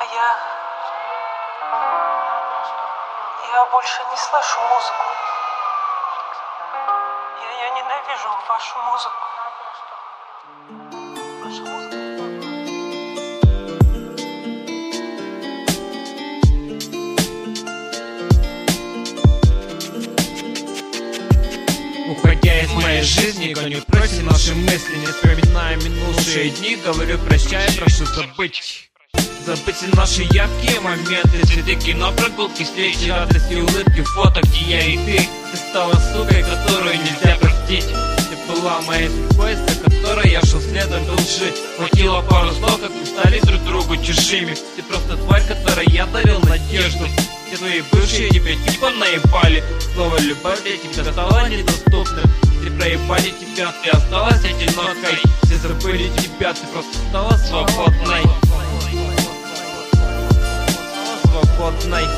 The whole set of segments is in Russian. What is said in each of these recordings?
Я больше не слышу музыку. Я ненавижу вашу музыку. Ваша музыка. Уходя из моей жизни, гоню прочь наши мысли. Не вспоминая минувшие дни, говорю прощай, прошу забыть. Забыть наши яркие моменты, цветы, кино, прогулки, встречи, радости, улыбки, фото, где я и ты. Ты стала сукой, которую нельзя простить. Ты была моей судьбой, за которой я шел следом, был жить. Хватило пару слов, как мы стали друг другу чужими. Ты просто тварь, которой я дарил надежду. Все твои бывшие тебя типа наебали. Слово любовь для тебя стало недоступным. Все проебали тебя, ты осталась одинокой. Все забыли тебя, ты просто стала свободной. Свободной.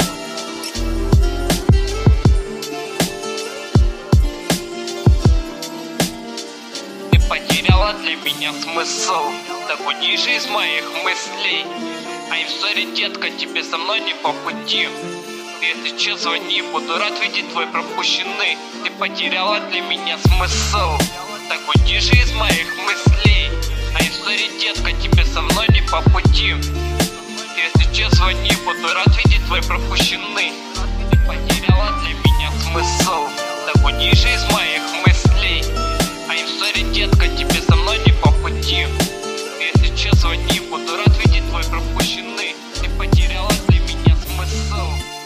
Ты потеряла для меня смысл. Так уйди же из моих мыслей. I'm sorry, детка, тебе со мной не по пути. Ты если че, звони, буду рад видеть твой пропущенный. Ты потеряла для меня смысл. Так уйди же из моих мыслей. I'm sorry, детка, тебе со мной не по пути. Если че, звони, буду рад видеть твой пропущенный. Ты потеряла для меня смысл. Так уйди же из моих мыслей. I'm sorry, детка, тебе со мной не по пути. Если че, звони, буду рад видеть твой пропущенный. Ты потеряла для меня смысл.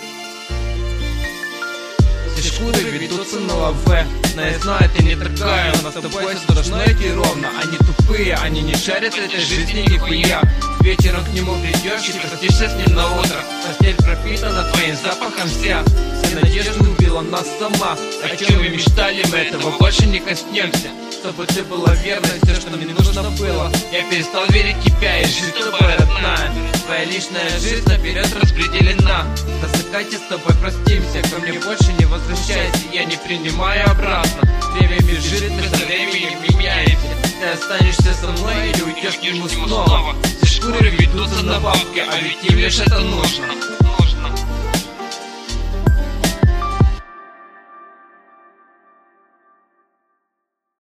Все шкуры ведутся на лаве. Но я знаю, ты не такая. У нас с тобой все должно идти ровно. Они тупые, они не шарят этой жизни нихуя. Вечером к нему придешь и простишься с ним на утро. Постель пропитана твоим запахом вся. Все надежды убила нас сама. О чем мы мечтали, мы этого больше не коснемся. Чтобы ты была верной, все, что мне нужно было. Я перестал верить в тебя и жить с тобой, родная. Твоя личная жизнь наперед распределена. Засыкайте с тобой, простимся, ко мне больше не возвращайся. Я не принимаю обратно. Время бежит, мы со временем меняемся. Ты останешься со мной или уйдешь к нему снова. Все шкуры ведутся на бабки, а ведь им лишь это нужно.